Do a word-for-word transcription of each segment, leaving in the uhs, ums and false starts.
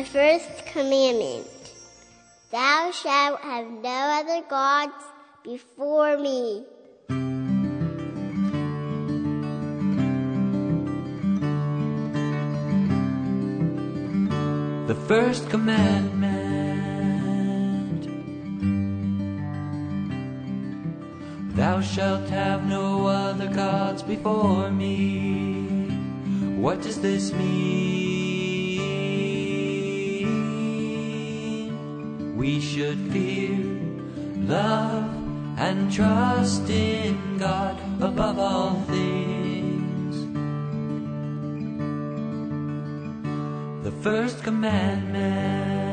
The first commandment. Thou shalt have no other gods before me. The first commandment. Thou shalt have no other gods before me. What does this mean? We should fear, love, and trust in God above all things. The first commandment.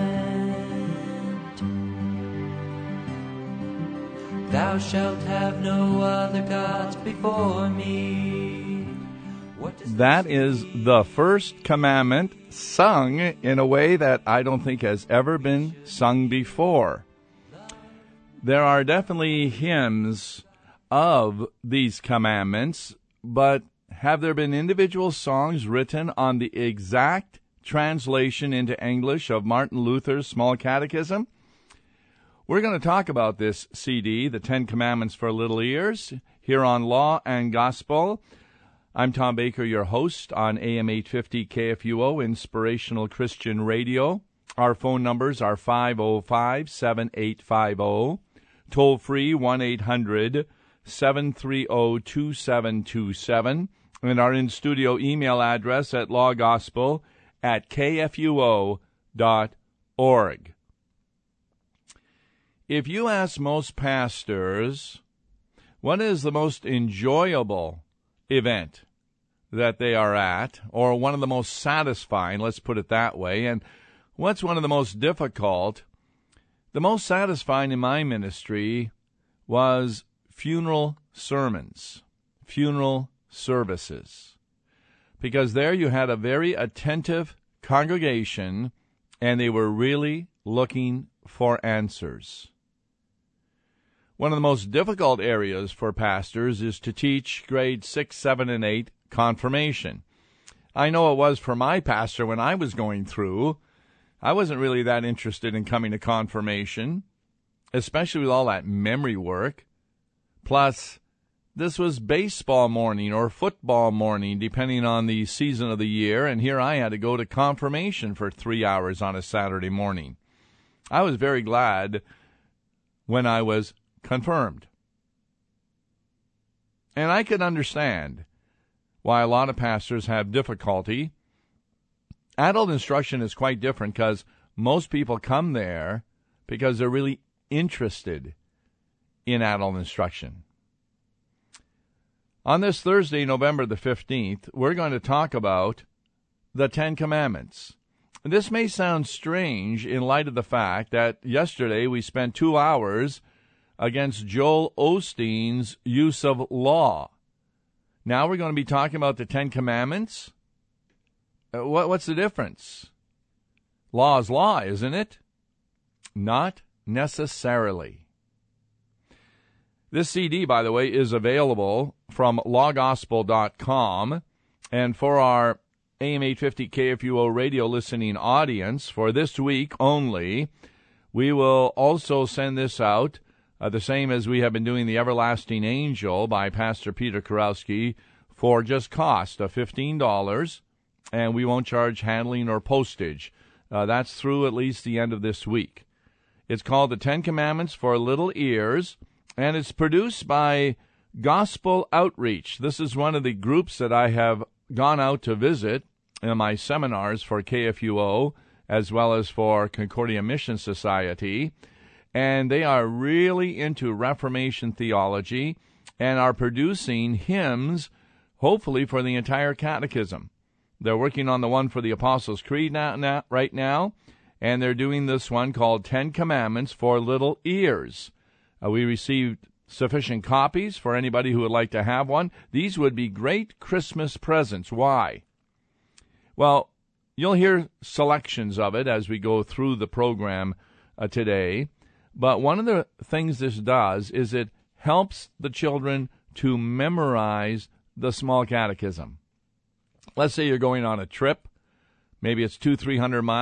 Thou shalt have no other gods before me. What does that is the first commandment, sung in a way that I don't think has ever been sung before. There are definitely hymns of these commandments, but have there been individual songs written on the exact translation into English of Martin Luther's Small Catechism? We're going to talk about this C D, The Ten Commandments for Little Ears, here on Law and Gospel. I'm Tom Baker, your host on A M eight fifty K F U O, Inspirational Christian Radio. Our phone numbers are five oh five, seven eight five oh, toll-free one eight hundred, seven three oh, two seven two seven, and our in-studio email address at lawgospel at k f u o dot org. If you ask most pastors what is the most enjoyable event that they are at, or one of the most satisfying, let's put it that way, and what's one of the most difficult, the most satisfying in my ministry was funeral sermons, funeral services, because there you had a very attentive congregation, and they were really looking for answers. One of the most difficult areas for pastors is to teach grade six, seven, and eight confirmation. I know it was for my pastor when I was going through. I wasn't really that interested in coming to confirmation, especially with all that memory work. Plus, this was baseball morning or football morning, depending on the season of the year, and here I had to go to confirmation for three hours on a Saturday morning. I was very glad when I was confirmed. And I can understand why a lot of pastors have difficulty. Adult instruction is quite different because most people come there because they're really interested in adult instruction. On this Thursday, November the fifteenth, we're going to talk about the Ten Commandments. This may sound strange in light of the fact that yesterday we spent two hours against Joel Osteen's use of law. Now we're going to be talking about the Ten Commandments. Uh, what, what's the difference? Law is law, isn't it? Not necessarily. This C D, by the way, is available from law gospel dot com. And for our A M eight fifty K F U O radio listening audience, for this week only, we will also send this out Uh, the same as we have been doing the Everlasting Angel by Pastor Peter Kurowski for just cost of fifteen dollars, and we won't charge handling or postage. Uh, that's through at least the end of this week. It's called The Ten Commandments for Little Ears, and it's produced by Gospel Outreach. This is one of the groups that I have gone out to visit in my seminars for K F U O, as well as for Concordia Mission Society. And they are really into Reformation theology and are producing hymns, hopefully, for the entire catechism. They're working on the one for the Apostles' Creed now, now, right now, and they're doing this one called Ten Commandments for Little Ears. Uh, we received sufficient copies for anybody who would like to have one. These would be great Christmas presents. Why? Well, you'll hear selections of it as we go through the program uh, today. But one of the things this does is it helps the children to memorize the small catechism. Let's say you're going on a trip. Maybe it's two, three hundred miles.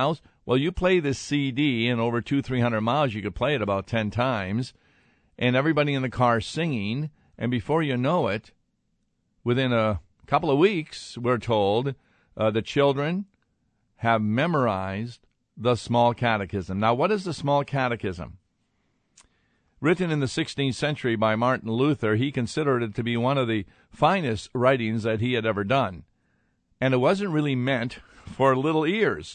Well, you play this C D, and over two, three hundred miles, you could play it about ten times, and everybody in the car singing, and before you know it, within a couple of weeks, we're told, uh, the children have memorized the Small Catechism. Now, what is the Small Catechism? Written in the sixteenth century by Martin Luther, he considered it to be one of the finest writings that he had ever done. And it wasn't really meant for little ears.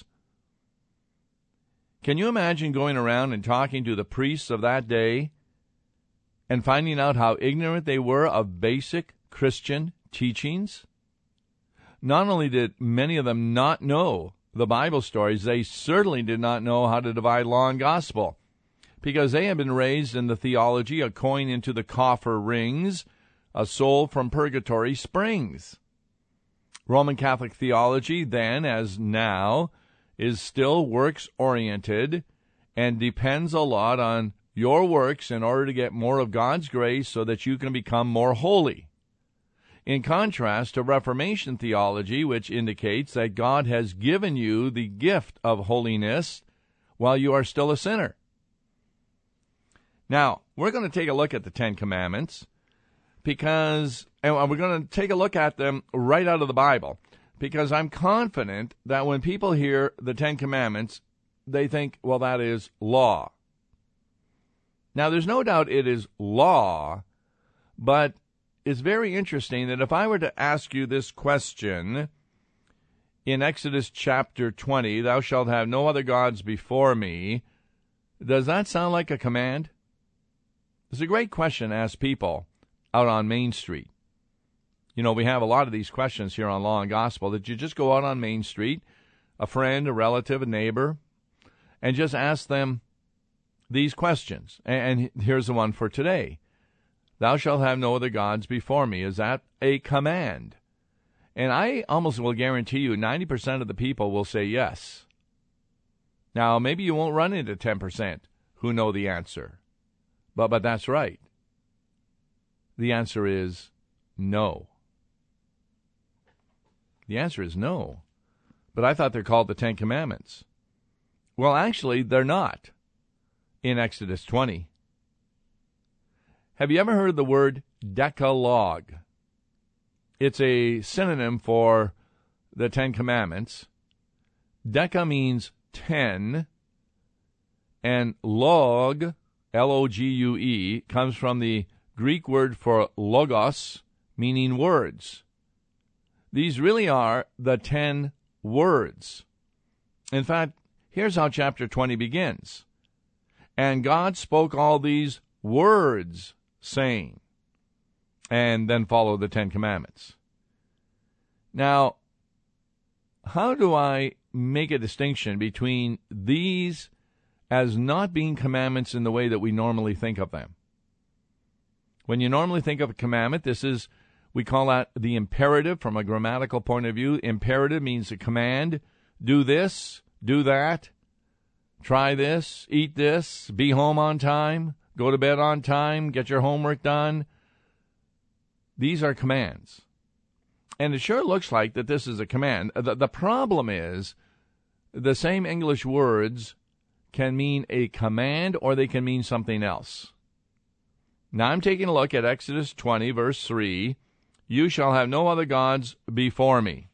Can you imagine going around and talking to the priests of that day and finding out how ignorant they were of basic Christian teachings? Not only did many of them not know the Bible stories, they certainly did not know how to divide law and gospel, because they had been raised in the theology, a coin into the coffer rings, a soul from purgatory springs. Roman Catholic theology, then as now, is still works-oriented and depends a lot on your works in order to get more of God's grace so that you can become more holy. In contrast to Reformation theology, which indicates that God has given you the gift of holiness while you are still a sinner. Now, we're going to take a look at the Ten Commandments, because, and we're going to take a look at them right out of the Bible, because I'm confident that when people hear the Ten Commandments, they think, well, that is law. Now, there's no doubt it is law, but it's very interesting that if I were to ask you this question in Exodus chapter twenty, thou shalt have no other gods before me, does that sound like a command? It's a great question to ask people out on Main Street. You know, we have a lot of these questions here on Law and Gospel, that you just go out on Main Street, a friend, a relative, a neighbor, and just ask them these questions. And here's the one for today. Thou shalt have no other gods before me. Is that a command? And I almost will guarantee you ninety percent of the people will say yes. Now, maybe you won't run into ten percent who know the answer. But, but that's right. The answer is no. The answer is no. But I thought they're called the Ten Commandments. Well, actually, they're not in Exodus twenty. Have you ever heard the word Decalogue? It's a synonym for the Ten Commandments. Deca means ten, and log, L O G U E, comes from the Greek word for logos, meaning words. These really are the ten words. In fact, here's how chapter twenty begins. And God spoke all these words, saying, and then follow the Ten Commandments. Now, how do I make a distinction between these as not being commandments in the way that we normally think of them? When you normally think of a commandment, this is, we call that the imperative from a grammatical point of view. Imperative means a command. Do this, do that, try this, eat this, be home on time, go to bed on time, get your homework done. These are commands. And it sure looks like that this is a command. The, the problem is the same English words can mean a command or they can mean something else. Now I'm taking a look at Exodus twenty, verse three. You shall have no other gods before me.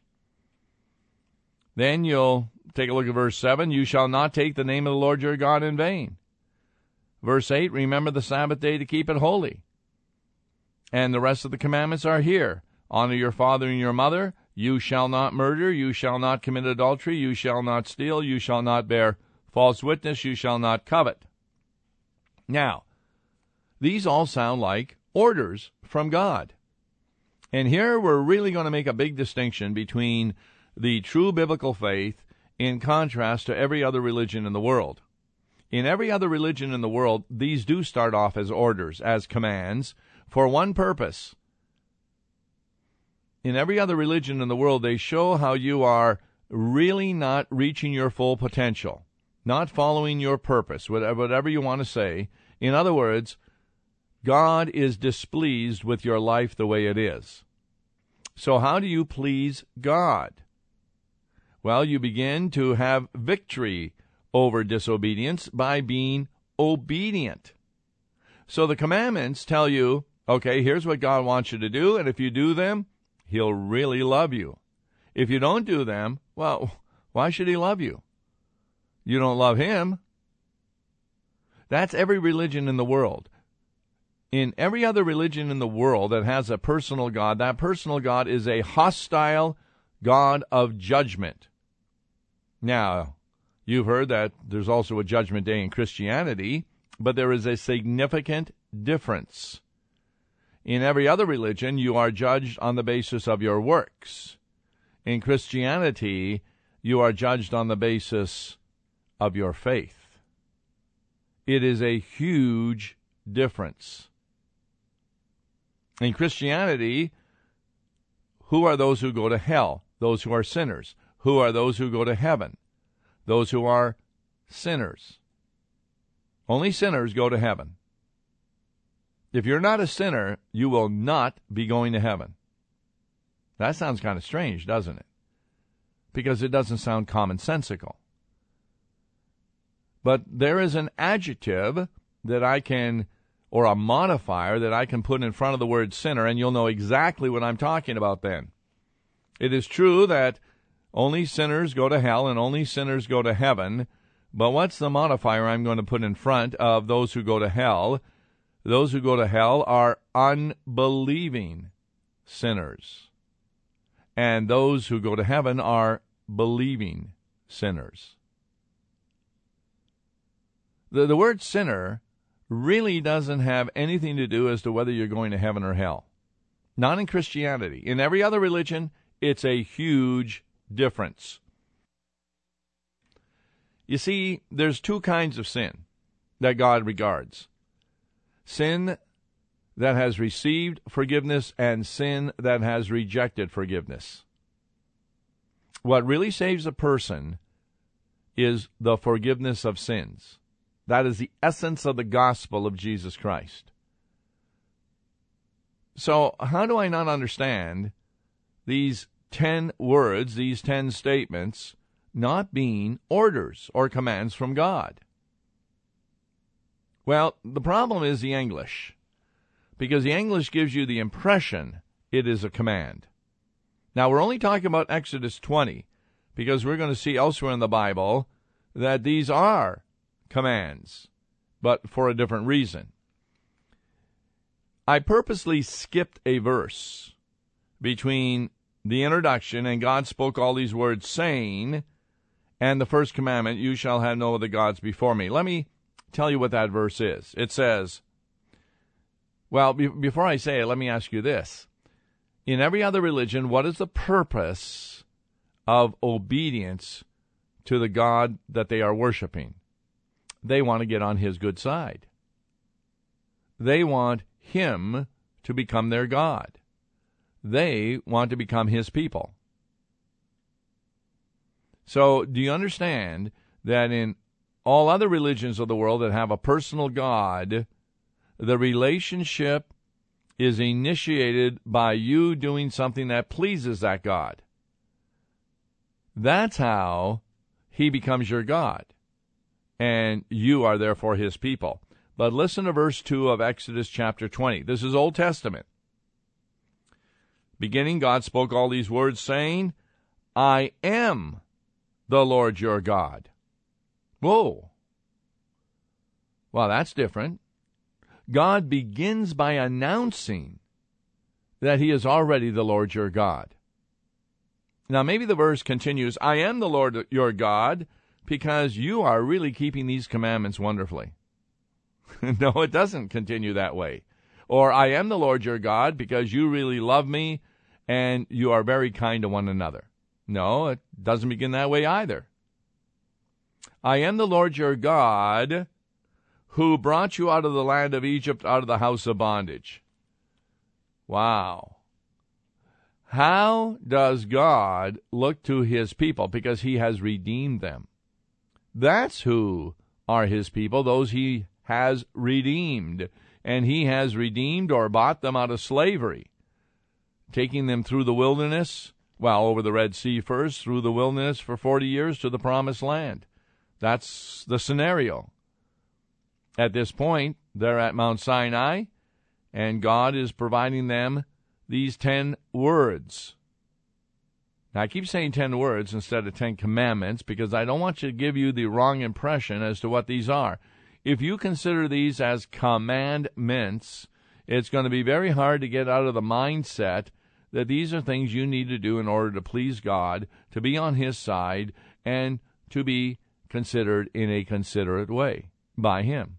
Then you'll take a look at verse seven. You shall not take the name of the Lord your God in vain. Verse eight, remember the Sabbath day to keep it holy. And the rest of the commandments are here. Honor your father and your mother. You shall not murder. You shall not commit adultery. You shall not steal. You shall not bear false witness. You shall not covet. Now, these all sound like orders from God. And here we're really going to make a big distinction between the true biblical faith in contrast to every other religion in the world. In every other religion in the world, these do start off as orders, as commands, for one purpose. In every other religion in the world, they show how you are really not reaching your full potential, not following your purpose, whatever, whatever you want to say. In other words, God is displeased with your life the way it is. So how do you please God? Well, you begin to have victory over disobedience by being obedient. So the commandments tell you, okay, here's what God wants you to do, and if you do them, He'll really love you. If you don't do them, well, why should He love you? You don't love Him. That's every religion in the world. In every other religion in the world that has a personal God, that personal God is a hostile God of judgment. Now, you've heard that there's also a judgment day in Christianity, but there is a significant difference. In every other religion, you are judged on the basis of your works. In Christianity, you are judged on the basis of your faith. It is a huge difference. In Christianity, who are those who go to hell? Those who are sinners. Who are those who go to heaven? Those who are sinners. Only sinners go to heaven. If you're not a sinner, you will not be going to heaven. That sounds kind of strange, doesn't it? Because it doesn't sound commonsensical. But there is an adjective that I can, or a modifier that I can put in front of the word sinner, and you'll know exactly what I'm talking about then. It is true that only sinners go to hell and only sinners go to heaven, but what's the modifier I'm going to put in front of those who go to hell? Those who go to hell are unbelieving sinners. And those who go to heaven are believing sinners. The, the word sinner really doesn't have anything to do as to whether you're going to heaven or hell. Not in Christianity. In every other religion, it's a huge difference. You see, there's two kinds of sin that God regards. Sin that has received forgiveness and sin that has rejected forgiveness. What really saves a person is the forgiveness of sins. That is the essence of the gospel of Jesus Christ. So how do I not understand these ten words, these ten statements, not being orders or commands from God? Well, the problem is the English, because the English gives you the impression it is a command. Now, we're only talking about Exodus twenty, because we're going to see elsewhere in the Bible that these are commands, but for a different reason. I purposely skipped a verse between the introduction, and God spoke all these words, saying, and the first commandment, you shall have no other gods before me. Let me tell you what that verse is. It says, well, be- before I say it, let me ask you this. In every other religion, what is the purpose of obedience to the God that they are worshiping? They want to get on His good side. They want Him to become their God. They want to become His people. So, do you understand that in all other religions of the world that have a personal God, the relationship is initiated by you doing something that pleases that God? That's how He becomes your God, and you are therefore His people. But listen to verse two of Exodus chapter twenty. This is Old Testament. Beginning, God spoke all these words, saying, I am the Lord your God. Whoa. Well, that's different. God begins by announcing that He is already the Lord your God. Now, maybe the verse continues, I am the Lord your God, because you are really keeping these commandments wonderfully. No, it doesn't continue that way. Or, I am the Lord your God, because you really love me, and you are very kind to one another. No, it doesn't begin that way either. I am the Lord your God, who brought you out of the land of Egypt, out of the house of bondage. Wow. How does God look to His people? Because He has redeemed them. That's who are His people, those He has redeemed. And He has redeemed or bought them out of slavery, taking them through the wilderness, well, over the Red Sea first, through the wilderness for forty years to the Promised Land. That's the scenario. At this point, they're at Mount Sinai, and God is providing them these ten words. Now, I keep saying ten words instead of ten commandments because I don't want you to give you the wrong impression as to what these are. If you consider these as commandments, it's going to be very hard to get out of the mindset that these are things you need to do in order to please God, to be on His side, and to be considered in a considerate way by Him.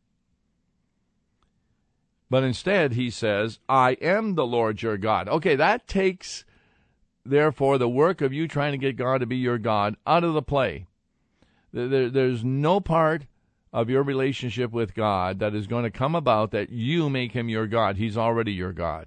But instead, He says, I am the Lord your God. Okay, that takes, therefore, the work of you trying to get God to be your God out of the play. There, there's no part of your relationship with God that is going to come about that you make Him your God. He's already your God.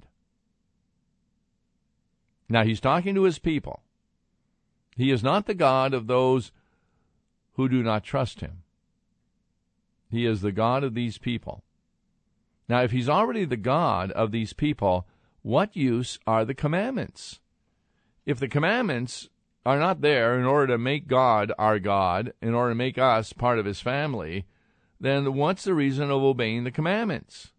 Now, He's talking to His people. He is not the God of those who do not trust Him. He is the God of these people. Now, if He's already the God of these people, what use are the commandments? If the commandments are not there in order to make God our God, in order to make us part of His family, then what's the reason of obeying the commandments?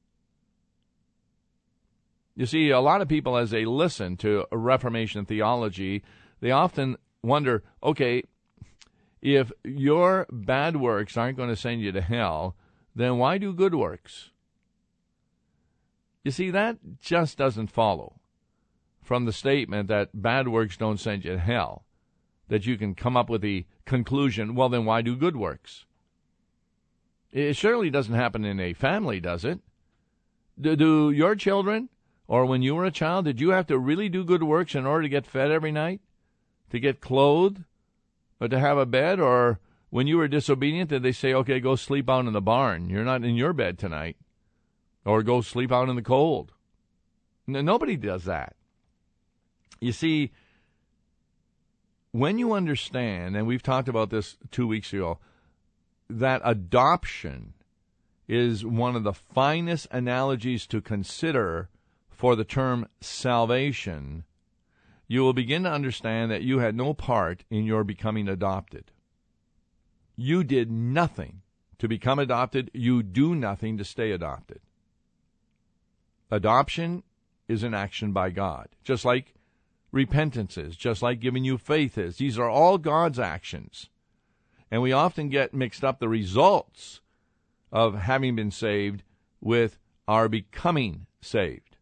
You see, a lot of people, as they listen to Reformation theology, they often wonder, okay, if your bad works aren't going to send you to hell, then why do good works? You see, that just doesn't follow from the statement that bad works don't send you to hell, that you can come up with the conclusion, well, then why do good works? It surely doesn't happen in a family, does it? Do, do your children, or when you were a child, did you have to really do good works in order to get fed every night, to get clothed, or to have a bed? Or when you were disobedient, did they say, okay, go sleep out in the barn. You're not in your bed tonight. Or go sleep out in the cold. No, nobody does that. You see, when you understand, and we've talked about this two weeks ago, that adoption is one of the finest analogies to consider for the term salvation, you will begin to understand that you had no part in your becoming adopted. You did nothing to become adopted. You do nothing to stay adopted. Adoption is an action by God, just like repentance is, just like giving you faith is. These are all God's actions. And we often get mixed up the results of having been saved with our becoming saved.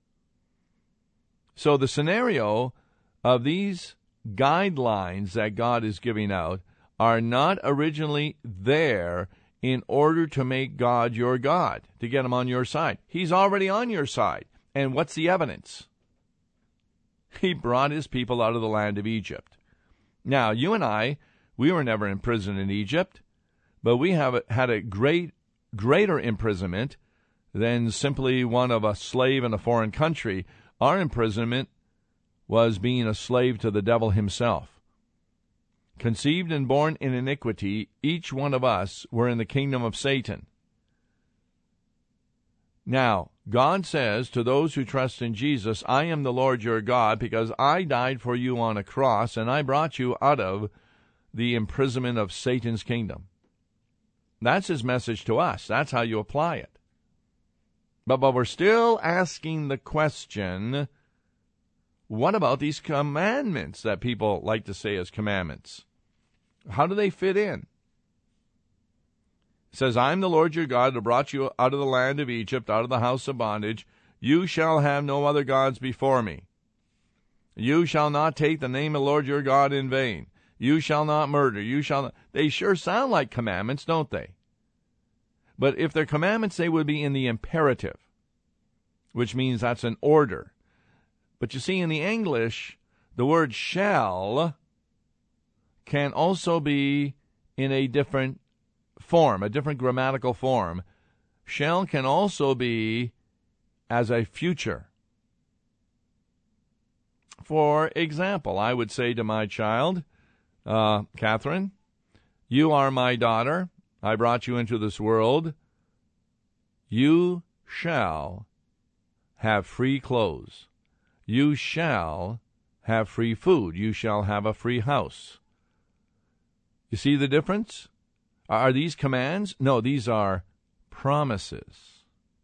So the scenario of these guidelines that God is giving out are not originally there in order to make God your God, to get Him on your side. He's already on your side. And what's the evidence? He brought His people out of the land of Egypt. Now, you and I, we were never in prison in Egypt, but we have had a great, greater imprisonment than simply one of a slave in a foreign country. Our imprisonment was being a slave to the devil himself. Conceived and born in iniquity, each one of us were in the kingdom of Satan. Now, God says to those who trust in Jesus, I am the Lord your God, because I died for you on a cross, and I brought you out of the imprisonment of Satan's kingdom. That's His message to us. That's how you apply it. But, but we're still asking the question, what about these commandments that people like to say as commandments? How do they fit in? It says, I am the Lord your God who brought you out of the land of Egypt, out of the house of bondage. You shall have no other gods before me. You shall not take the name of the Lord your God in vain. You shall not murder. You shall not. They sure sound like commandments, don't they? But if they're commandments, they would be in the imperative, which means that's an order. But you see, in the English, the word shall can also be in a different form, a different grammatical form. Shall can also be as a future. For example, I would say to my child, uh, Catherine, you are my daughter. I brought you into this world. You shall have free clothes. You shall have free food. You shall have a free house. You see the difference? Are these commands? No, these are promises.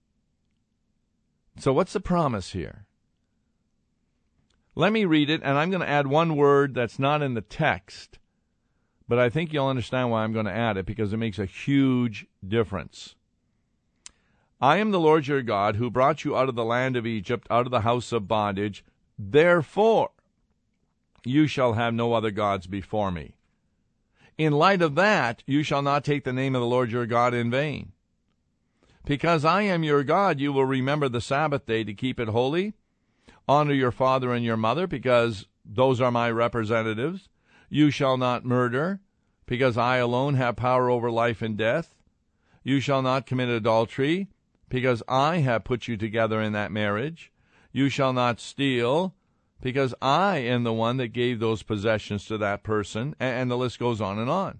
So what's the promise here? Let me read it, and I'm going to add one word that's not in the text, but I think you'll understand why I'm going to add it, because it makes a huge difference. I am the Lord your God, who brought you out of the land of Egypt, out of the house of bondage. Therefore, you shall have no other gods before me. In light of that, you shall not take the name of the Lord your God in vain. Because I am your God, you will remember the Sabbath day to keep it holy. Honor your father and your mother, because those are my representatives. You shall not murder, because I alone have power over life and death. You shall not commit adultery, because I have put you together in that marriage. You shall not steal, because I am the one that gave those possessions to that person, and the list goes on and on.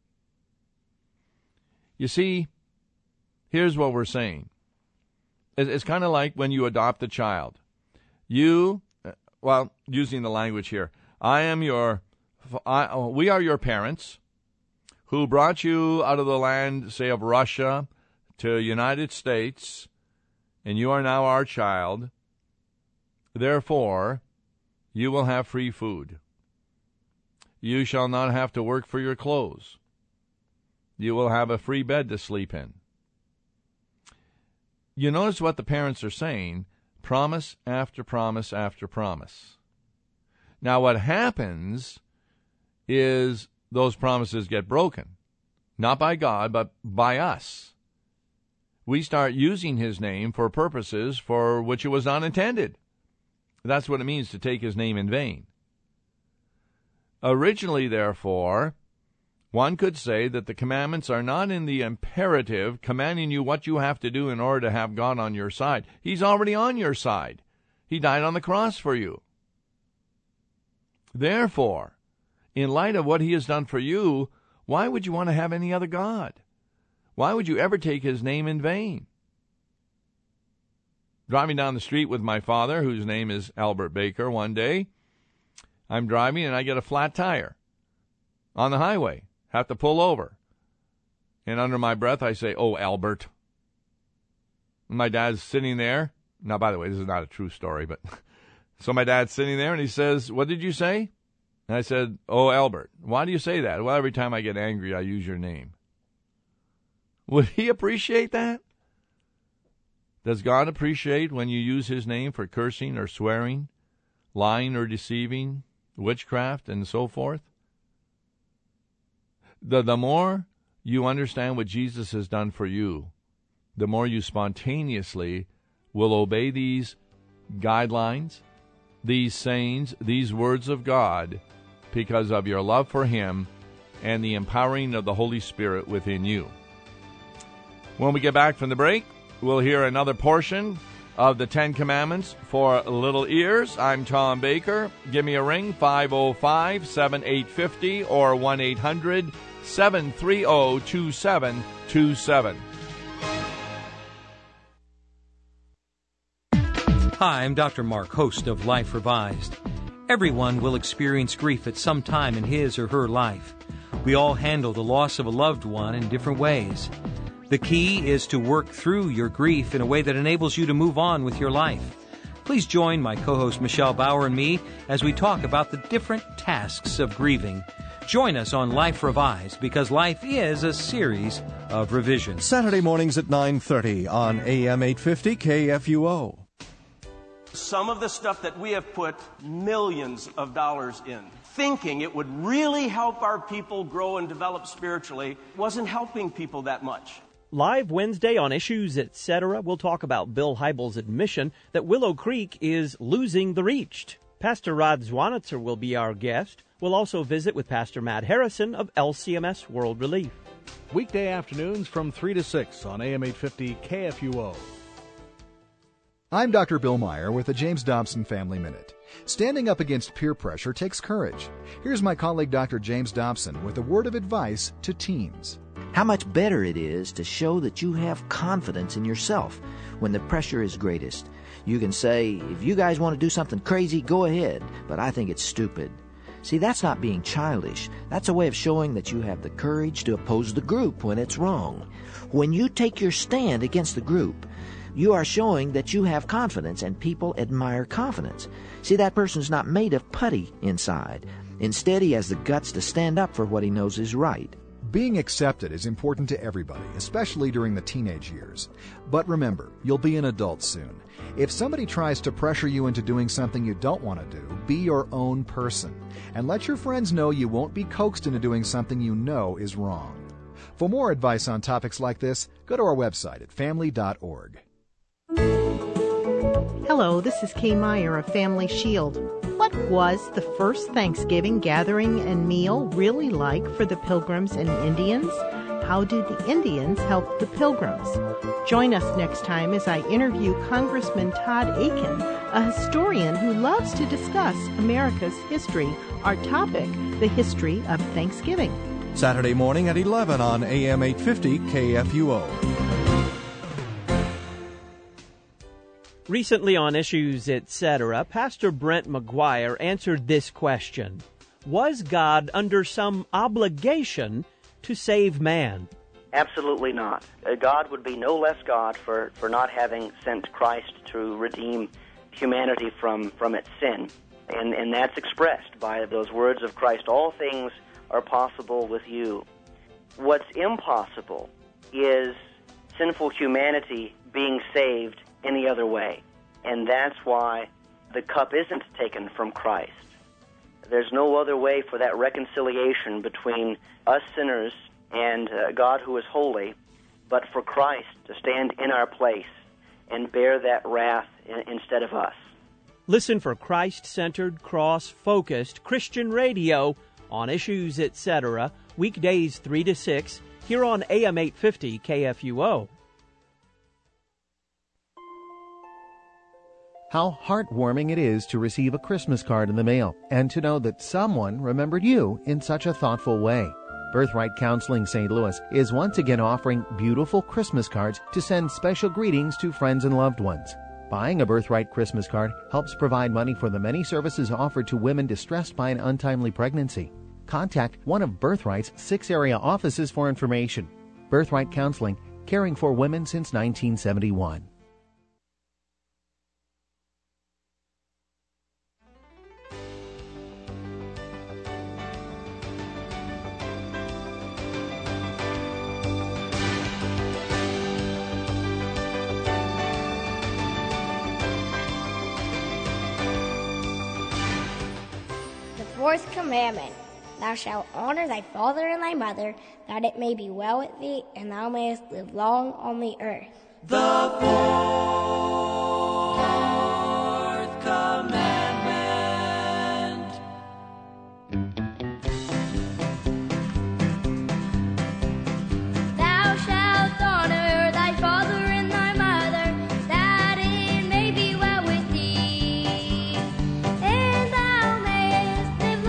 You see, here's what we're saying. It's kind of like when you adopt a child. You, well, using the language here, I am your, I, we are your parents who brought you out of the land, say, of Russia to the United States, and you are now our child. Therefore, you will have free food. You shall not have to work for your clothes. You will have a free bed to sleep in. You notice what the parents are saying, promise after promise after promise. Now what happens is those promises get broken, not by God, but by us. We start using his name for purposes for which it was not intended. That's what it means to take his name in vain. Originally, therefore, one could say that the commandments are not in the imperative, commanding you what you have to do in order to have God on your side. He's already on your side. He died on the cross for you. Therefore, in light of what he has done for you, why would you want to have any other God? Why would you ever take his name in vain? Driving down the street with my father, whose name is Albert Baker, one day, I'm driving and I get a flat tire on the highway. Have to pull over. And under my breath, I say, "Oh, Albert." And my dad's sitting there. Now, by the way, this is not a true story, but so my dad's sitting there and he says, "What did you say?" And I said, "Oh, Albert." "Why do you say that?" "Well, every time I get angry, I use your name." Would he appreciate that? Does God appreciate when you use his name for cursing or swearing, lying or deceiving, witchcraft, and so forth? The, the more you understand what Jesus has done for you, the more you spontaneously will obey these guidelines, these sayings, these words of God, because of your love for him and the empowering of the Holy Spirit within you. When we get back from the break, we'll hear another portion of the Ten Commandments for little ears. I'm Tom Baker. Give me a ring, five oh five, seven eight five oh or one eight hundred, seven three zero, two seven two seven. Hi, I'm Doctor Mark, host of Life Revised. Everyone will experience grief at some time in his or her life. We all handle the loss of a loved one in different ways. The key is to work through your grief in a way that enables you to move on with your life. Please join my co-host Michelle Bauer and me as we talk about the different tasks of grieving. Join us on Life Revised, because life is a series of revisions. Saturday mornings at nine thirty on A M eight fifty K F U O. Some of the stuff that we have put millions of dollars in, thinking it would really help our people grow and develop spiritually, wasn't helping people that much. Live Wednesday on Issues, et cetera, we'll talk about Bill Hybels' admission that Willow Creek is losing the reached. Pastor Rod Zwanitzer will be our guest. We'll also visit with Pastor Matt Harrison of L C M S World Relief. Weekday afternoons from three to six on A M eight fifty K F U O. I'm Doctor Bill Meyer with the James Dobson Family Minute. Standing up against peer pressure takes courage. Here's my colleague Doctor James Dobson with a word of advice to teens. How much better it is to show that you have confidence in yourself when the pressure is greatest. You can say, if you guys want to do something crazy, go ahead, but I think it's stupid. See, that's not being childish. That's a way of showing that you have the courage to oppose the group when it's wrong. When you take your stand against the group, you are showing that you have confidence, and people admire confidence. See, that person's not made of putty inside. Instead, he has the guts to stand up for what he knows is right. Being accepted is important to everybody, especially during the teenage years. But remember, you'll be an adult soon. If somebody tries to pressure you into doing something you don't want to do, be your own person. And let your friends know you won't be coaxed into doing something you know is wrong. For more advice on topics like this, go to our website at family dot org. Hello, this is Kay Meyer of Family Shield. What was the first Thanksgiving gathering and meal really like for the Pilgrims and Indians? How did the Indians help the Pilgrims? Join us next time as I interview Congressman Todd Akin, a historian who loves to discuss America's history. Our topic, the history of Thanksgiving. Saturday morning at eleven on A M eight fifty K F U O. Recently on Issues, et cetera, Pastor Brent McGuire answered this question. Was God under some obligation to save man? Absolutely not. Uh, God would be no less God for, for not having sent Christ to redeem humanity from, from its sin. And, and that's expressed by those words of Christ, all things are possible with you. What's impossible is sinful humanity being saved any other way. And that's why the cup isn't taken from Christ. There's no other way for that reconciliation between us sinners and uh, God who is holy, but for Christ to stand in our place and bear that wrath in, instead of us. Listen for Christ-centered, cross-focused Christian radio on Issues, et cetera, weekdays three to six, here on A M eight fifty K F U O. How heartwarming it is to receive a Christmas card in the mail and to know that someone remembered you in such a thoughtful way. Birthright Counseling Saint Louis is once again offering beautiful Christmas cards to send special greetings to friends and loved ones. Buying a Birthright Christmas card helps provide money for the many services offered to women distressed by an untimely pregnancy. Contact one of Birthright's six area offices for information. Birthright Counseling, caring for women since nineteen seventy-one. Fourth commandment, thou shalt honor thy father and thy mother, that it may be well with thee, and thou mayest live long on the earth. The fourth commandment. Thou shalt honor thy father and thy mother, that it may be well with thee, and thou mayest live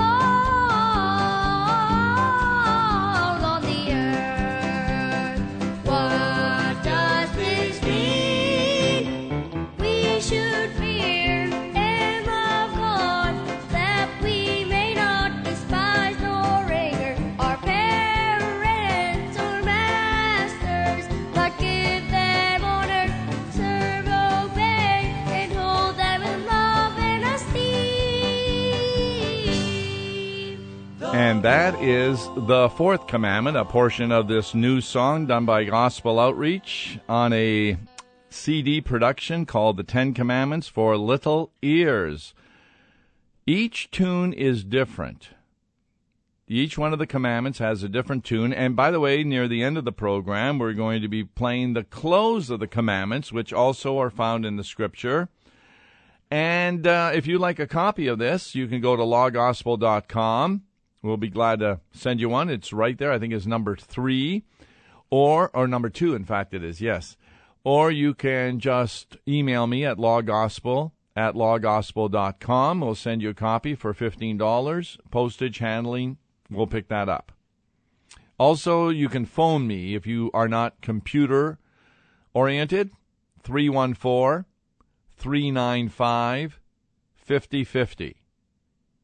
long on the earth. What does this mean? We should fear and love God, that we may not despise nor anger our parents or masters, but give them honor, serve, obey, and hold them in love and esteem. And that is the fourth commandment, a portion of this new song done by Gospel Outreach on a C D production called The Ten Commandments for Little Ears. Each tune is different. Each one of the commandments has a different tune. And by the way, near the end of the program, we're going to be playing the close of the commandments, which also are found in the Scripture. And uh, if you'd like a copy of this, you can go to law gospel dot com. We'll be glad to send you one. It's right there. I think it's number three. Or, or number two, in fact, it is, yes. Or you can just email me at lawgospel at law gospel dot com. We'll send you a copy for fifteen dollars. Postage, handling, we'll pick that up. Also, you can phone me if you are not computer-oriented, three one four, three nine five, five oh five oh.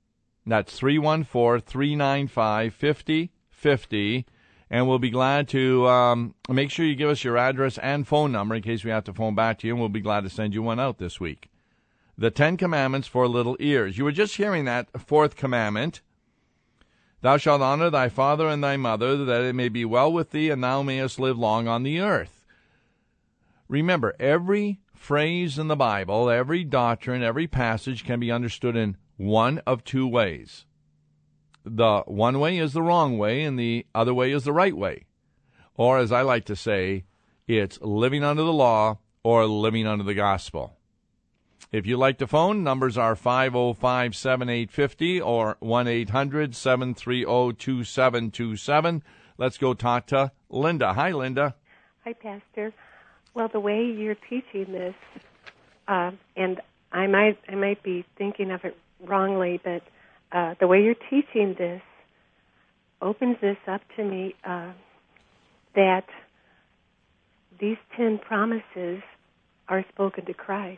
That's three one four, three nine five, five oh five oh. And we'll be glad to um, make sure you give us your address and phone number in case we have to phone back to you, and we'll be glad to send you one out this week. The Ten Commandments for Little Ears. You were just hearing that fourth commandment. Thou shalt honor thy father and thy mother, that it may be well with thee, and thou mayest live long on the earth. Remember, every phrase in the Bible, every doctrine, every passage can be understood in one of two ways. The one way is the wrong way, and the other way is the right way. Or, as I like to say, it's living under the law or living under the gospel. If you'd like to phone, numbers are five oh five, seven eight five oh or one eight hundred, seven three oh, two seven two seven. Let's go talk to Linda. Hi, Linda. Hi, Pastor. Well, the way you're teaching this, uh, and I might I might be thinking of it wrongly, but uh, the way you're teaching this opens this up to me uh, that these ten promises are spoken to Christ.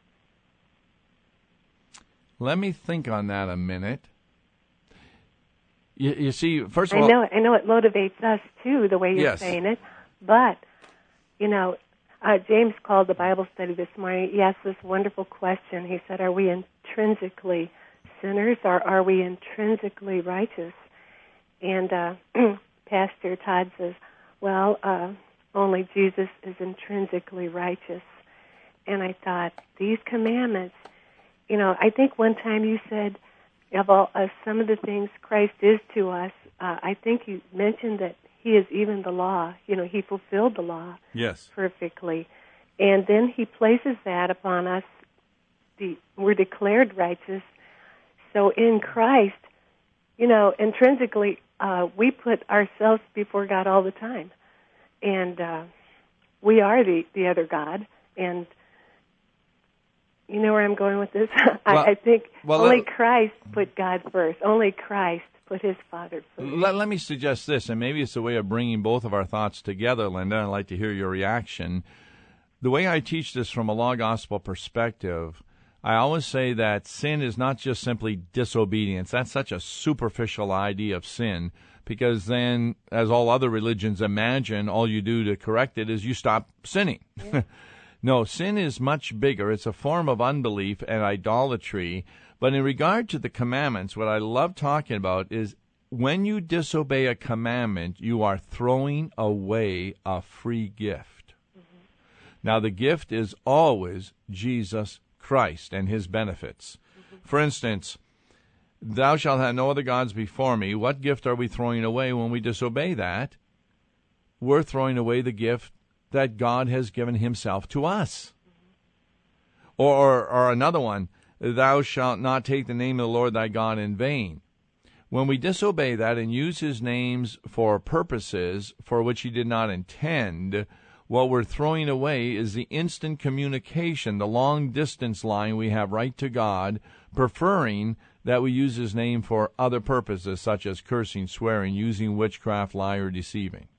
Let me think on that a minute. You, you see, first of I all... know, I know it motivates us, too, the way you're yes. saying it, but, you know, uh, James called the Bible study this morning. He asked this wonderful question. He said, are we intrinsically sinners or are we intrinsically righteous? And uh, Pastor Todd says, well, uh, only Jesus is intrinsically righteous. And I thought, these commandments, you know, I think one time you said, of all uh, some of the things Christ is to us, uh, I think you mentioned that he is even the law. You know, he fulfilled the law yes. perfectly. And then he places that upon us. The, we're declared righteous. So in Christ, you know, intrinsically, uh, we put ourselves before God all the time. And uh, we are the, the other God. And you know where I'm going with this? I, well, I think well, only let, Christ put God first. Only Christ put his Father first. Let, let me suggest this, and maybe it's a way of bringing both of our thoughts together, Linda. I'd like to hear your reaction. The way I teach this from a law gospel perspective, I always say that sin is not just simply disobedience. That's such a superficial idea of sin, because then, as all other religions imagine, all you do to correct it is you stop sinning. Yeah. No, sin is much bigger. It's a form of unbelief and idolatry. But in regard to the commandments, what I love talking about is when you disobey a commandment, you are throwing away a free gift. Mm-hmm. Now, the gift is always Jesus Christ and his benefits. Mm-hmm. For instance, thou shalt have no other gods before me. What gift are we throwing away when we disobey that? We're throwing away the gift that God has given himself to us. Mm-hmm. Or, or another one, thou shalt not take the name of the Lord thy God in vain. When we disobey that and use his names for purposes for which he did not intend, what we're throwing away is the instant communication, the long-distance line we have right to God, preferring that we use his name for other purposes, such as cursing, swearing, using witchcraft, lie, or deceiving.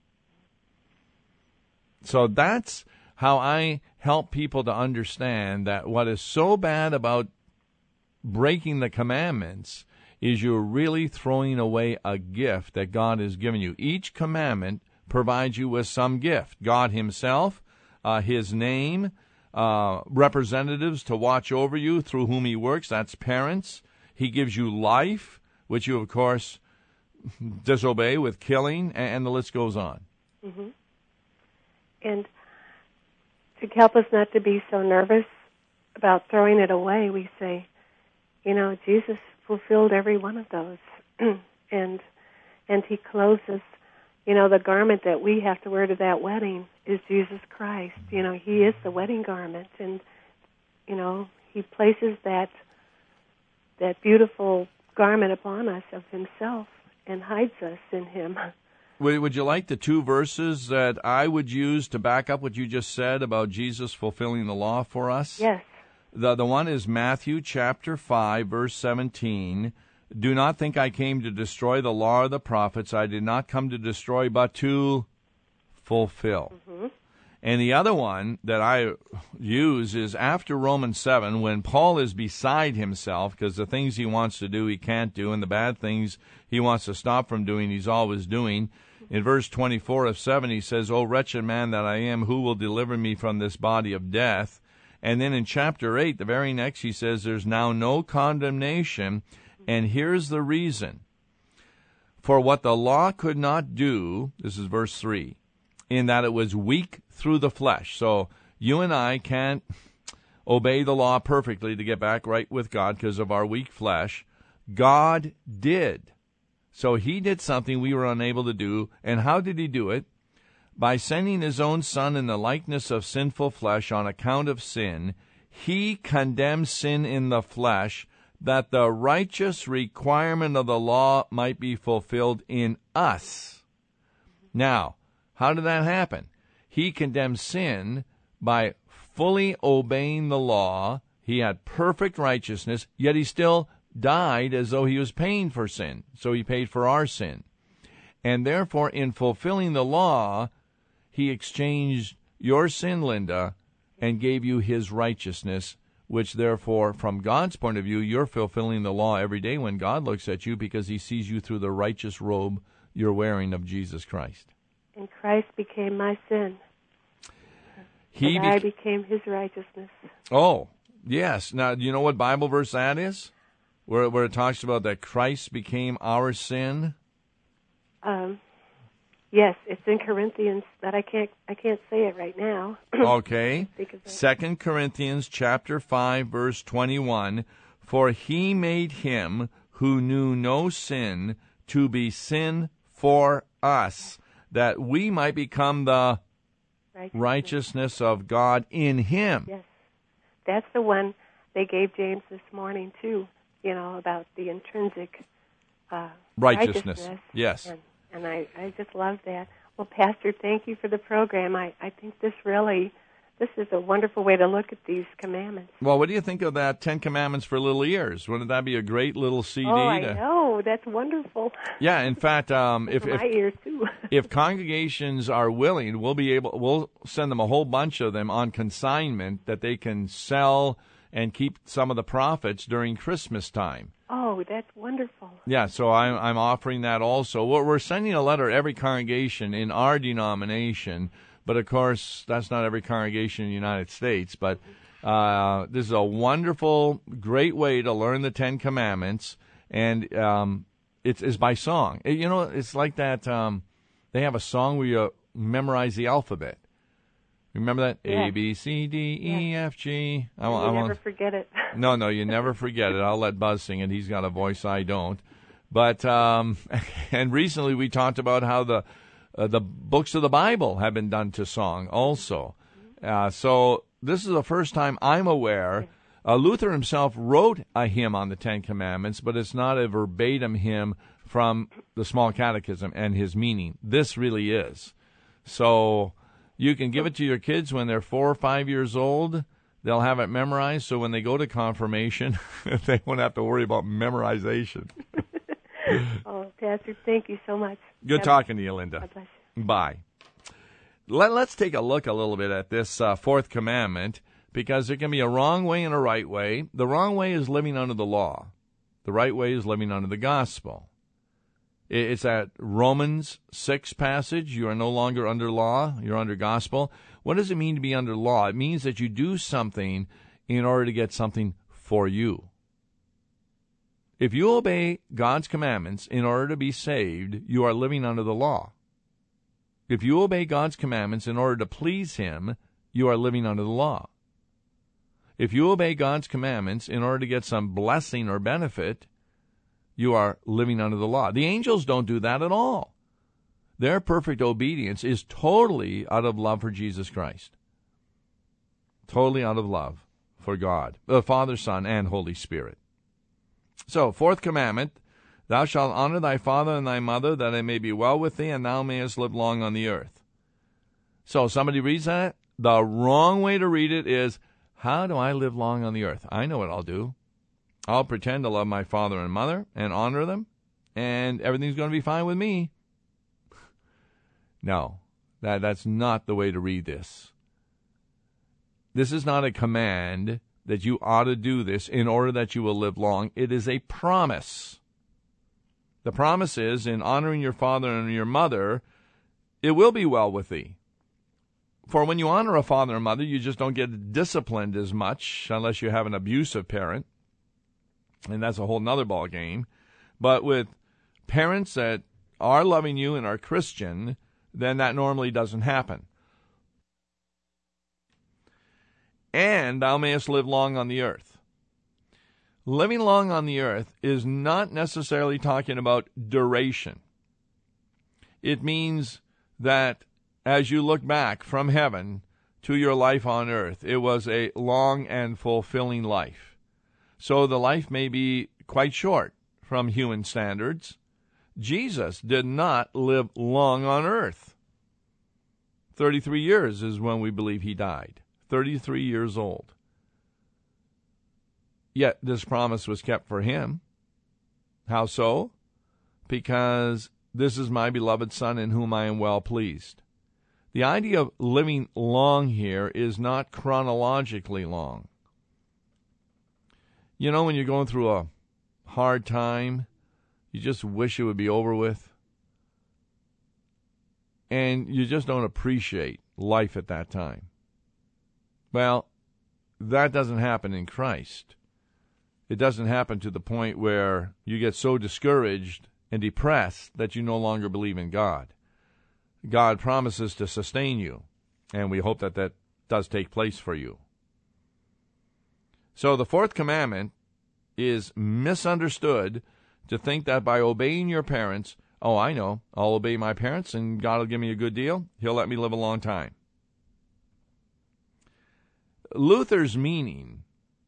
So that's how I help people to understand that what is so bad about breaking the commandments is you're really throwing away a gift that God has given you. Each commandment provides you with some gift. God himself, uh, his name, uh, representatives to watch over you through whom he works. That's parents. He gives you life, which you, of course, disobey with killing, and the list goes on. Mm-hmm. And to help us not to be so nervous about throwing it away, we say, you know, Jesus fulfilled every one of those. and and he clothes us, you know, the garment that we have to wear to that wedding is Jesus Christ. You know, he is the wedding garment. And, you know, he places that that beautiful garment upon us of himself and hides us in him. Would you like the two verses that I would use to back up what you just said about Jesus fulfilling the law for us? Yes. The the one is Matthew chapter five, verse seventeen. Do not think I came to destroy the law or the prophets. I did not come to destroy, but to fulfill. Mm-hmm. And the other one that I use is after Romans seven, when Paul is beside himself, because the things he wants to do he can't do, and the bad things he wants to stop from doing he's always doing. In verse twenty-four of seven, he says, "O wretched man that I am, who will deliver me from this body of death?" And then in chapter eight, the very next, he says, "There's now no condemnation." And here's the reason. "For what the law could not do," this is verse three, "in that it was weak through the flesh." So you and I can't obey the law perfectly to get back right with God because of our weak flesh. God did. So he did something we were unable to do. And how did he do it? By sending his own Son in the likeness of sinful flesh on account of sin, he condemned sin in the flesh, that the righteous requirement of the law might be fulfilled in us. Now, how did that happen? He condemned sin by fully obeying the law. He had perfect righteousness, yet he still died as though he was paying for sin. So he paid for our sin. And therefore, in fulfilling the law, he exchanged your sin, Linda, and gave you his righteousness, which therefore, from God's point of view, you're fulfilling the law every day when God looks at you because he sees you through the righteous robe you're wearing of Jesus Christ. And Christ became my sin. He and be- I became his righteousness. Oh, yes. Now, do you know what Bible verse that is? Where, where it talks about that Christ became our sin? Um, yes, it's in Corinthians, but I can't I can't say it right now. Okay. Second Corinthians chapter five, verse twenty-one. "For he made him who knew no sin to be sin for us, that we might become the righteousness, righteousness of God in him." Yes. That's the one they gave James this morning, too, you know, about the intrinsic uh, righteousness. righteousness. Yes. And, and I, I just love that. Well, Pastor, thank you for the program. I, I think this really, this is a wonderful way to look at these commandments. Well, what do you think of that Ten Commandments for Little Ears? Wouldn't that be a great little C D? Oh, I to... know. That's wonderful. Yeah, in fact, um, if, for if my ears, too. if congregations are willing, we'll be able, we'll send them a whole bunch of them on consignment that they can sell and keep some of the profits during Christmas time. Oh, that's wonderful. Yeah, so I'm I'm offering that also. We're, we're sending a letter to every congregation in our denomination, but of course that's not every congregation in the United States. But uh, this is a wonderful, great way to learn the Ten Commandments, and um, it's, it's by song. It, you know, it's like that. Um, they have a song where you memorize the alphabet. Remember that? Yeah. A, B, C, D, E, yeah. F, G. I, you I never won't, forget it. no, no, you never forget it. I'll let Buzz sing it. He's got a voice I don't. But um, and recently we talked about how the uh, the books of the Bible have been done to song also. Uh, so this is the first time I'm aware. Uh, Luther himself wrote a hymn on the Ten Commandments, but it's not a verbatim hymn from the Small Catechism and his meaning. This really is. So you can give it to your kids when they're four or five years old. They'll have it memorized, so when they go to confirmation, they won't have to worry about memorization. Oh, Pastor, thank you so much. Good God talking to you, Linda. God bless you. Bye. Let, let's take a look a little bit at this uh, fourth commandment, because there can be a wrong way and a right way. The wrong way is living under the law. The right way is living under the gospel. It's that Romans six passage. You are no longer under law. You're under gospel. What does it mean to be under law? It means that you do something in order to get something for you. If you obey God's commandments in order to be saved, you are living under the law. If you obey God's commandments in order to please Him, you are living under the law. If you obey God's commandments in order to get some blessing or benefit, you are living under the law. The angels don't do that at all. Their perfect obedience is totally out of love for Jesus Christ. Totally out of love for God, the Father, Son, and Holy Spirit. So, fourth commandment, thou shalt honor thy father and thy mother, that it may be well with thee, and thou mayest live long on the earth. So, somebody reads that. The wrong way to read it is, how do I live long on the earth? I know what I'll do. I'll pretend to love my father and mother and honor them, and everything's going to be fine with me. No, That that's not the way to read this. This is not a command that you ought to do this in order that you will live long. It is a promise. The promise is, in honoring your father and your mother, it will be well with thee. For when you honor a father and mother, you just don't get disciplined as much unless you have an abusive parent. And that's a whole nother ball game. But with parents that are loving you and are Christian, then that normally doesn't happen. And thou mayest live long on the earth. Living long on the earth is not necessarily talking about duration. It means that as you look back from heaven to your life on earth, it was a long and fulfilling life. So the life may be quite short from human standards. Jesus did not live long on earth. thirty-three years is when we believe he died. thirty-three years old. Yet this promise was kept for him. How so? Because this is my beloved Son in whom I am well pleased. The idea of living long here is not chronologically long. You know, when you're going through a hard time, you just wish it would be over with. And you just don't appreciate life at that time. Well, that doesn't happen in Christ. It doesn't happen to the point where you get so discouraged and depressed that you no longer believe in God. God promises to sustain you, and we hope that that does take place for you. So the fourth commandment is misunderstood to think that by obeying your parents, oh, I know, I'll obey my parents and God will give me a good deal. He'll let me live a long time. Luther's meaning,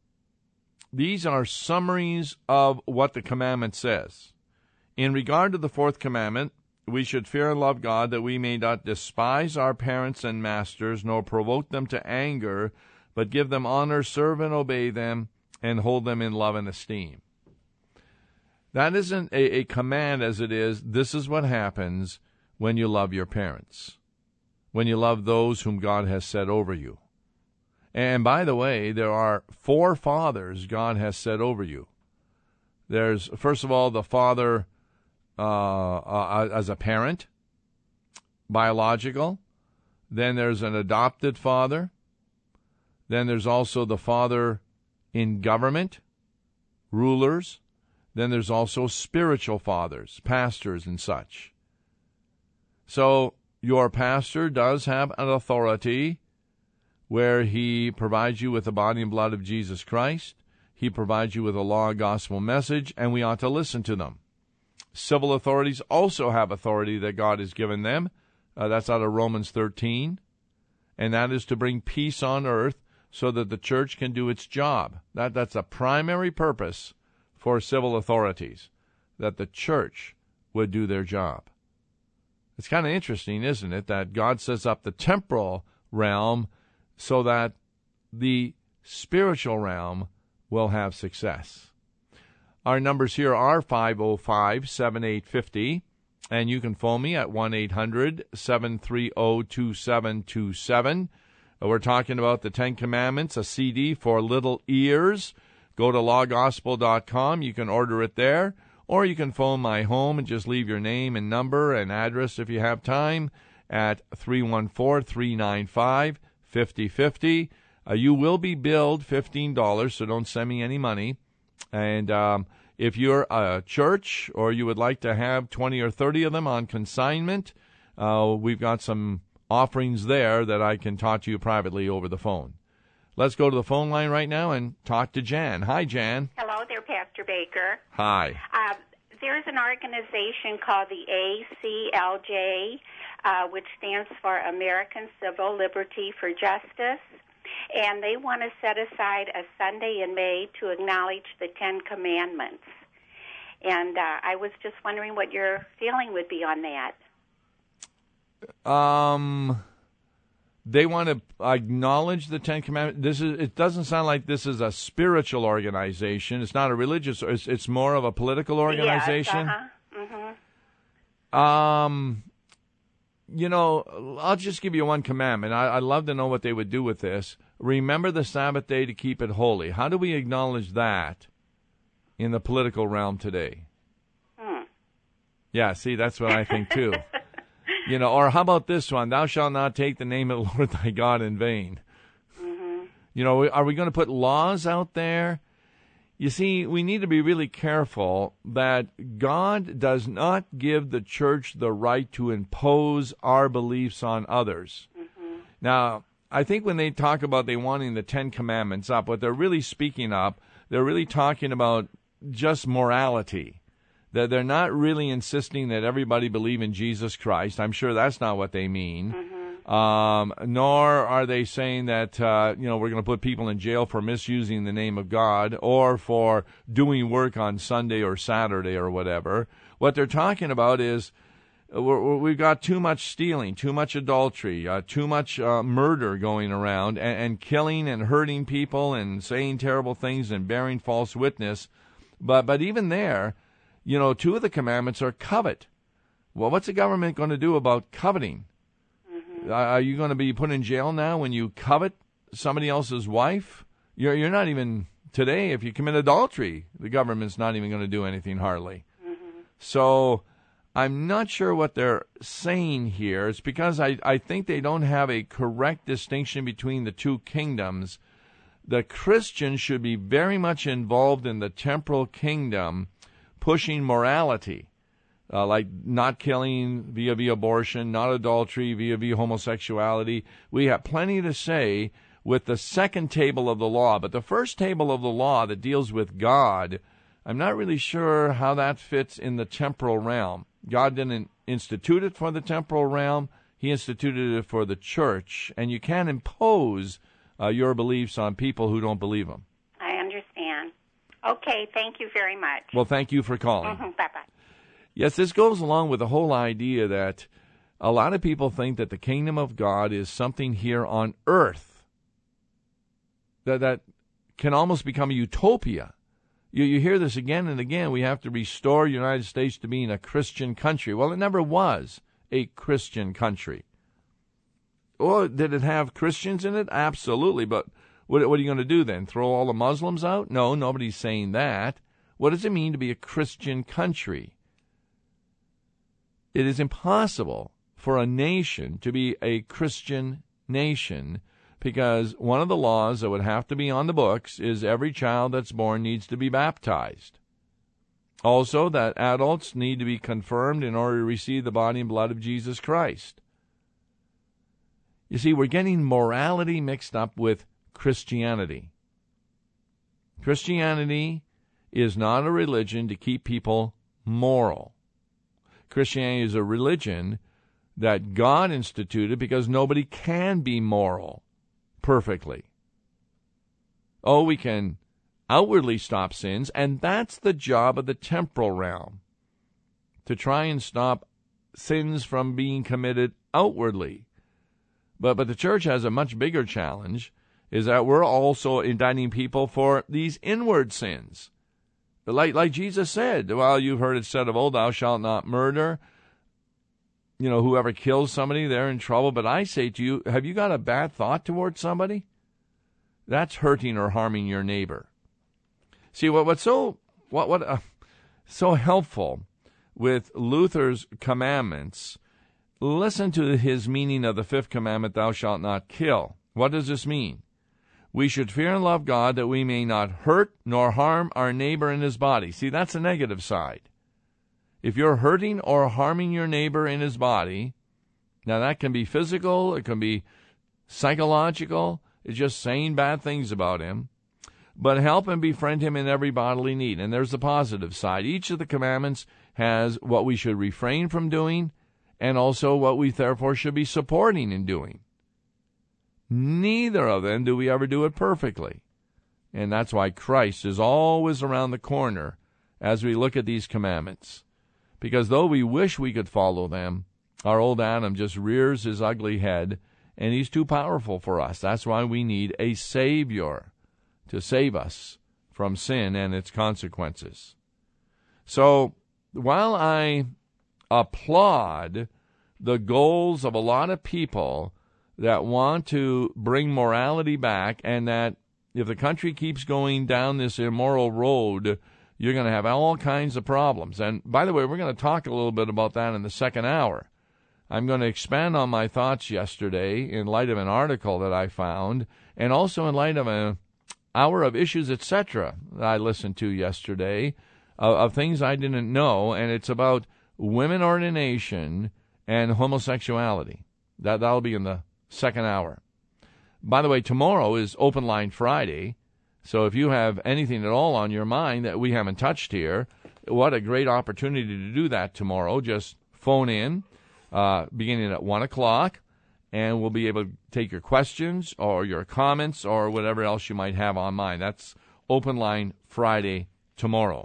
these are summaries of what the commandment says. In regard to the fourth commandment, we should fear and love God, that we may not despise our parents and masters, nor provoke them to anger, but give them honor, serve and obey them, and hold them in love and esteem. That isn't a, a command as it is. This is what happens when you love your parents, when you love those whom God has set over you. And by the way, there are four fathers God has set over you. There's, first of all, the father uh, uh, as a parent, biological. Then there's an adopted father. Then there's also the father in government, rulers. Then there's also spiritual fathers, pastors and such. So your pastor does have an authority where he provides you with the body and blood of Jesus Christ. He provides you with a law, gospel message, and we ought to listen to them. Civil authorities also have authority that God has given them. Uh, that's out of Romans thirteen. And that is to bring peace on earth so that the church can do its job. That, that's a primary purpose for civil authorities, that the church would do their job. It's kind of interesting, isn't it, that God sets up the temporal realm so that the spiritual realm will have success. Our numbers here are five oh five, seven eight five oh, and you can phone me at one eight hundred, seven three zero, two seven two seven. We're talking about the Ten Commandments, a C D for little ears. Go to law gospel dot com. You can order it there, or you can phone my home and just leave your name and number and address if you have time at three one four, three nine five, five oh five oh. Uh, you will be billed fifteen dollars, so don't send me any money. And um, if you're a church or you would like to have twenty or thirty of them on consignment, uh, we've got some offerings there that I can talk to you privately over the phone. Let's go to the phone line right now and talk to Jan. Hi, Jan. Hello there, Pastor Baker. Hi. Uh, there's an organization called the A C L J, uh, which stands for American Civil Liberty for Justice, and they want to set aside a Sunday in May to acknowledge the Ten Commandments. And uh, I was just wondering what your feeling would be on that. Um... They want to acknowledge the Ten Commandments. This is. It doesn't sound like this is a spiritual organization. It's not a religious. It's, it's more of a political organization. Yes, uh-huh. Mm-hmm. Um, you know, I'll just give you one commandment. I, I'd love to know what they would do with this. Remember the Sabbath day to keep it holy. How do we acknowledge that in the political realm today? Hmm. Yeah, see, that's what I think too. You know, or how about this one? Thou shalt not take the name of the Lord thy God in vain. Mm-hmm. You know, are we going to put laws out there? You see, we need to be really careful that God does not give the church the right to impose our beliefs on others. Mm-hmm. Now, I think when they talk about they wanting the Ten Commandments up, what they're really speaking up, they're really talking about just morality. That they're not really insisting that everybody believe in Jesus Christ. I'm sure that's not what they mean. Mm-hmm. Um, nor are they saying that, uh, you know, we're going to put people in jail for misusing the name of God or for doing work on Sunday or Saturday or whatever. What they're talking about is we're, we've got too much stealing, too much adultery, uh, too much uh, murder going around, and, and killing and hurting people and saying terrible things and bearing false witness. But but even there, you know, two of the commandments are covet. Well, what's the government going to do about coveting? Mm-hmm. Uh, are you going to be put in jail now when you covet somebody else's wife? You're you're not even, today, if you commit adultery, the government's not even going to do anything hardly. Mm-hmm. So I'm not sure what they're saying here. It's because I, I think they don't have a correct distinction between the two kingdoms. The Christians should be very much involved in the temporal kingdom, pushing morality, uh, like not killing via via abortion, not adultery via via homosexuality. We have plenty to say with the second table of the law, but the first table of the law that deals with God, I'm not really sure how that fits in the temporal realm. God didn't institute it for the temporal realm. He instituted it for the church, and you can't impose uh, your beliefs on people who don't believe them. I understand. Okay, thank you very much. Well, thank you for calling. Mm-hmm. Bye-bye. Yes, this goes along with the whole idea that a lot of people think that the kingdom of God is something here on earth that that can almost become a utopia. You, you hear this again and again. We have to restore the United States to being a Christian country. Well, it never was a Christian country. Well, did it have Christians in it? Absolutely, but What, what are you going to do then? Throw all the Muslims out? No, nobody's saying that. What does it mean to be a Christian country? It is impossible for a nation to be a Christian nation because one of the laws that would have to be on the books is every child that's born needs to be baptized. Also, that adults need to be confirmed in order to receive the body and blood of Jesus Christ. You see, we're getting morality mixed up with Christianity. Christianity is not a religion to keep people moral. Christianity is a religion that God instituted because nobody can be moral perfectly. Oh, we can outwardly stop sins, and that's the job of the temporal realm, to try and stop sins from being committed outwardly. But, but the church has a much bigger challenge, is that we're also indicting people for these inward sins. Like, like Jesus said, well, you've heard it said of old, thou shalt not murder. You know, whoever kills somebody, they're in trouble. But I say to you, have you got a bad thought towards somebody? That's hurting or harming your neighbor. See, what what's so what what uh, so helpful with Luther's commandments, listen to his meaning of the fifth commandment, thou shalt not kill. What does this mean? We should fear and love God that we may not hurt nor harm our neighbor in his body. See, that's the negative side. If you're hurting or harming your neighbor in his body, now that can be physical, it can be psychological, it's just saying bad things about him, but help and befriend him in every bodily need. And there's the positive side. Each of the commandments has what we should refrain from doing and also what we therefore should be supporting in doing. Neither of them do we ever do it perfectly. And that's why Christ is always around the corner as we look at these commandments. Because though we wish we could follow them, our old Adam just rears his ugly head, and he's too powerful for us. That's why we need a Savior to save us from sin and its consequences. So while I applaud the goals of a lot of people that want to bring morality back, and that if the country keeps going down this immoral road, you're going to have all kinds of problems. And by the way, we're going to talk a little bit about that in the second hour. I'm going to expand on my thoughts yesterday in light of an article that I found, and also in light of an hour of Issues, et cetera that I listened to yesterday, of, of things I didn't know, and it's about women ordination and homosexuality. That, that'll be in the second hour. By the way, tomorrow is Open Line Friday, so if you have anything at all on your mind that we haven't touched here, what a great opportunity to do that tomorrow. Just phone in, uh, beginning at one o'clock, and we'll be able to take your questions or your comments or whatever else you might have on mind. That's Open Line Friday tomorrow.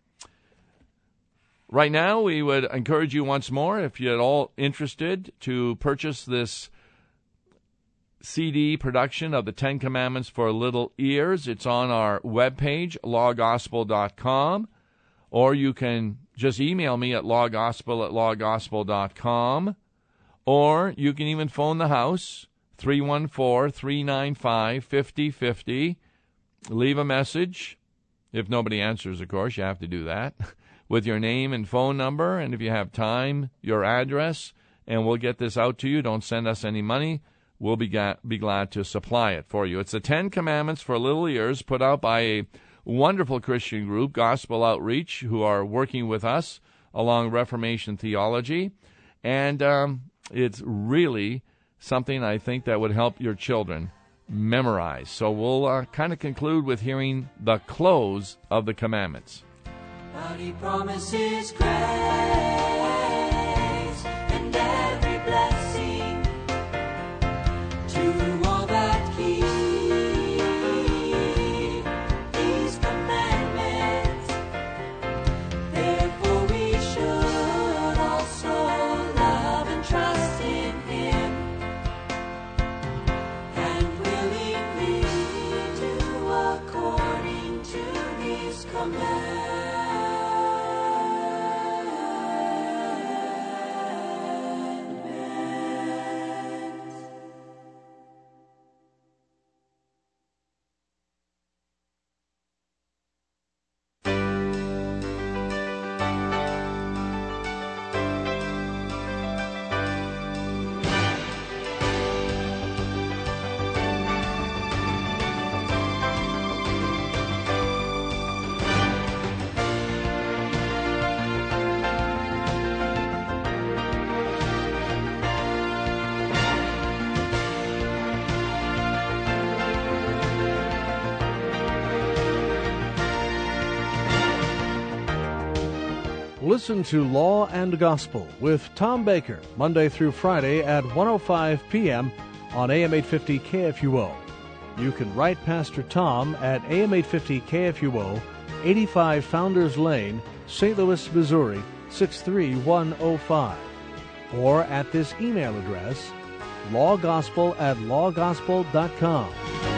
Right now, we would encourage you once more, if you're at all interested, to purchase this C D production of the Ten Commandments for Little Ears. It's on our webpage, law gospel dot com, or you can just email me at lawgospel at lawgospel dot com, or you can even phone the house, three one four, three nine five, five zero five zero. Leave a message. If nobody answers, of course, you have to do that, with your name and phone number, and if you have time, your address, and we'll get this out to you. Don't send us any money. We'll be, ga- be glad to supply it for you. It's the Ten Commandments for Little Ears, put out by a wonderful Christian group, Gospel Outreach, who are working with us along Reformation theology. And um, it's really something I think that would help your children memorize. So we'll uh, kind of conclude with hearing the close of the commandments. But he promises grace and every blessing to all that keep these commandments. Therefore we should also love and trust in him, and willingly do according to his commandments. Listen to Law and Gospel with Tom Baker, Monday through Friday at one oh five p.m. on A M eight fifty K F U O. You can write Pastor Tom at A M eight fifty K F U O, eighty-five Founders Lane, Saint Louis, Missouri, six three one oh five. Or at this email address, lawgospel at lawgospel dot com.